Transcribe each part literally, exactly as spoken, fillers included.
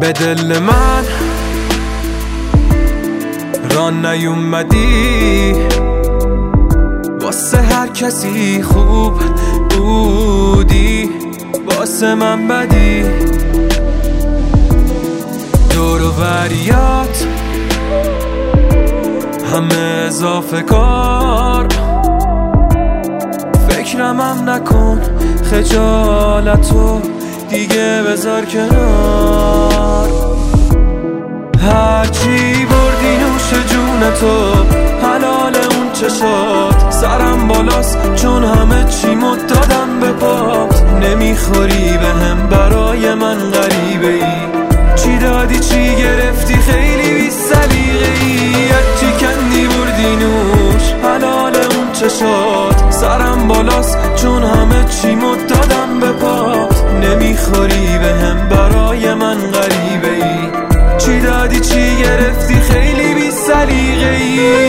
به دل من ران نیومدی، واسه هر کسی خوب بودی، واسه من بدی. دور و بریات همه اضافه کار، فکرمم نکن، خجالتو دیگه بذار کنار. هرچی بردی نوش جونتو، حلال اون چشات، سرم بالاست چون همه چیمو دادم به پات. نمیخوری به هم، برای من غریبه ای، چی دادی چی گرفتی خیلی بی سلیقه ای. هرچی کندی بردی نوش، حلال اون چشات، سرم بالاست چون همه چیمو دادم به پات. نمیخوری به هم، برای من غریبه ای، چی دادی چی گرفتی خیلی بی سلیقه ای.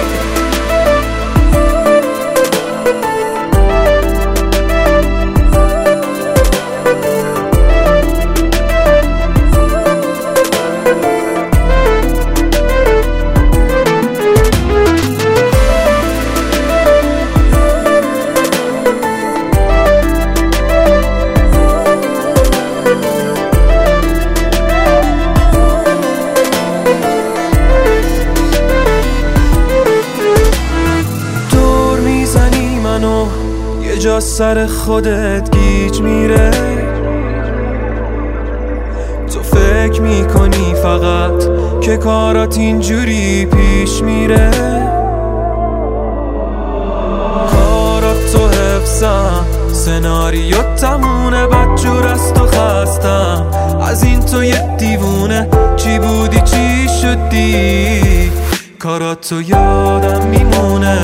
یه جا سر خودت گیج میره، تو فکر میکنی فقط که کارات اینجوری پیش میره. کارات تو حفظم، سناریو تمونه، بدجور است و خستم از این تو یه دیوونه. چی بودی چی شدی، کارات تو یادم میمونه.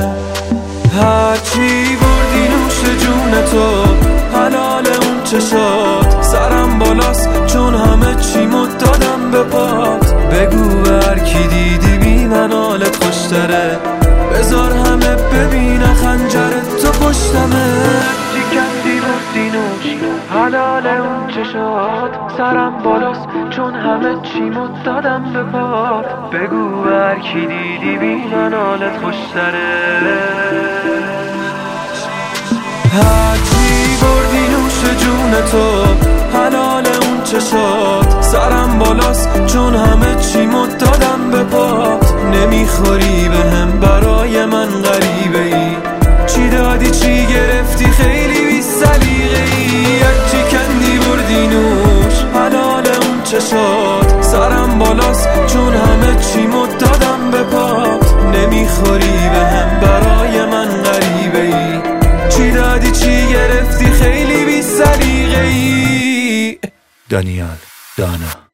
هرچی بردی نوش جونتو، حلال اون چشات، سرم بالاست چون همه چیمو دادم به پات. بگو هر کی دیدی بی من حالت خوشتره، بذار همه ببینن خنجرت تو پشتمه. چی کندی بردی نوش، حلال اون چشات، سرم بالاست چون همه چیمو دادم به پات. بگو هر کی دیدی بی من حالت خوشتره. هرچی بردی نوش جونتو، حلال اون چشات، سرم بالاست چون همه چیمو دادم به پات. نمیخوری به هم، برای من غریبه ای، چی دادی چی گرفتی خیلی بی سلیقه ای. هرچی کندی بردی نوش، حلال اون چشات، سرم بالاست چون همه چیمو دادم به پات. نمیخوری به هم، برای من غریبه ای، چی دادی چی گرفتی خیلی بی سلیقه ای. دانیال دانا.